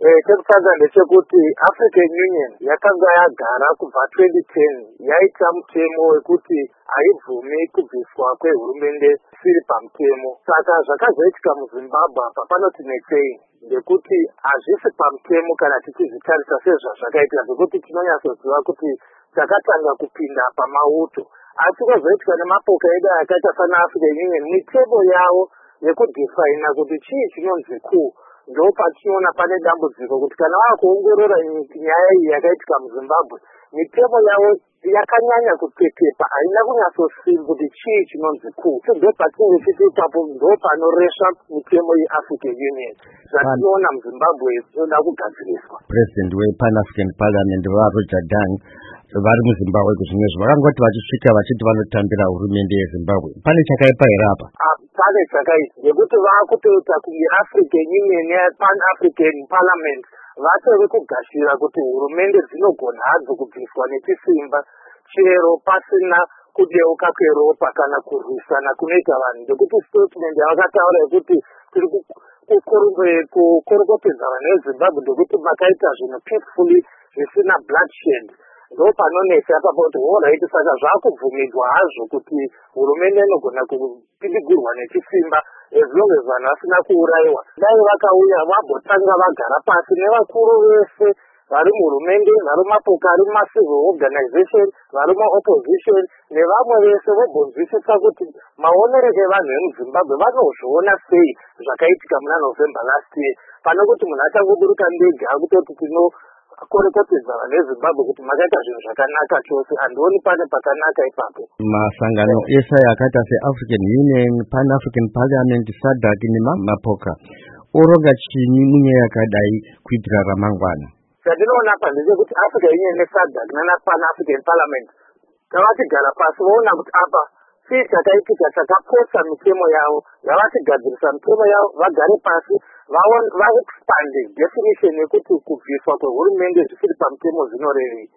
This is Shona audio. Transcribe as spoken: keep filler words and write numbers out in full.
chekutanga ndechekuti African Union yakanga yagara kubva twenty ten yaita mutemo wekuti haibvumi kubviswa kwehurumende siri pamutemo. Saka zvakazoitika muZimbabwe apa panoti netsei ndekuti hazvisi pamutemo kana tichizvitarisa sezvazvakaita, zvekuti tinonyatsoziva kuti takatanga kupinda pamauto. Asi kwazoitika nemapoka edu akaita sana African Union, mitemo yavo yekudefaina kuti chii chinonzi kuu, ndo patinoona pane dambudziko kuti kana vakuongorora nyaya iyi yakaitika muZimbabwe, mitemo yavo yakanyanya kutetepa, haina kunyatsosimba kuti chii chinonzi kuu. Ndo patinenge tichi ipapo ndo panoresha mitemo yeAfrican Union. Zvatinoona muZimbabwe zvinoda kugadziriswa. President wePan African Parliament vaRoger Dang vari muZimbabwe kuzvinezvi vakangoti vachisvika vachiti vanotambira hurumende yeZimbabwe. Pane chakaipa here apa? Pane chakaipa ngekuti vakutoita kunge African Union yePan African Parliament vatori kugashira kuti hurumende dzinogona hadzo kubviswa nechisimba chero pasina kudeuka kweropa kana kurwisana kunoita vanhu, ngekuti statement yavakataura yekuti tiri kukorokotedza vanhu veZimbabwe ndekuti makaita zvinhu peacefully zvisina bloodshed. Ndo panonesa apapo kuti alright, saka zvakubvumirwa hazvo kuti hurumende inogona kupindigurwa nechisimba as long as vanhu vasina kuurayiwa. Dai vakauya vambotanga vagara pasi nevakuru vese vari muhurumende, vari mapoka ari mumacivil organization, vari muopposition nevamwe vese vobvunzisisa kuti maonero evanhu vemuZimbabwe vanozviona sei zvakaitika muna November last year, pane kuti munhu achangoburuka ndege akutoti tino korokotedza vanhu veZimbabwe kuti makaita zvinhu zvakanaka chose. Handioni pane pakanaka ipapo. Masangano ese akaita seAfrican Union, Pan African Parliament, SADC nemapoka oronga chini munyaya yakadai kuitira ramangwana? Chandinoona apa ndechekuti African Union neSADC naPan African Parliament tavatigara pasi voona kuti apa chii chakaitika chakaposa mitemo yavo, yavatigadzirisa mitemo yavo, vagare pasi vaexpande definition yekuti kubviswa kwehurumende zvisiri pamutemo zvinorevei.